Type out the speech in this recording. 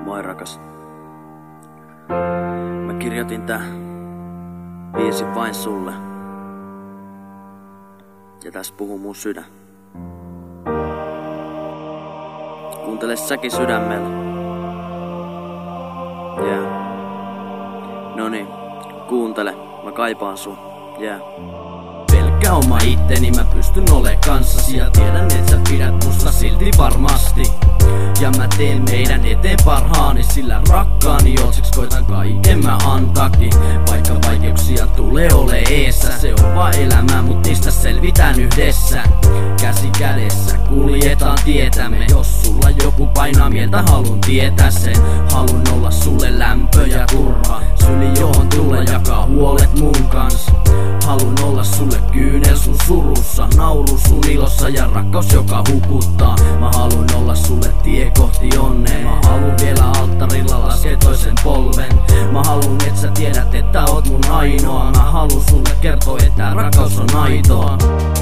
Moi rakas. Mä kirjoitin tää biisi vain sulle. Ja tässä puhuu mun sydän. Kuuntele säkin sydämellä. Yeah. Noniin, kuuntele, mä kaipaan sun. Yeah. Pelkkä oma itteni, mä pystyn ole kanssasi ja tiedän et sä pidät musta silti varmasti. Ja mä teen meidän eteen parhaani, sillä rakkaani otsiks koitan kaiken mä antaakin. Vaikka vaikeuksia tulee ole eessä, se on vaan elämää, mut niistä selvitään yhdessä. Käsi kädessä kuljetaan tietämme. Jos sulla joku painaa mieltä, halun tietää sen. Halun olla sulle lämpö ja turva, syli johon tulla jakaa huolet mun kans. Halun olla sulle kyynel sun surussa, nauru sun ilossa ja rakkaus joka hukuttaa. Mä halun olla sulle tie kohti onnea. Mä halun vielä alttarilla laskea toisen polven. Mä halun et sä tiedät että oot mun ainoa. Mä halun sulle kertoa että rakkaus on aitoa.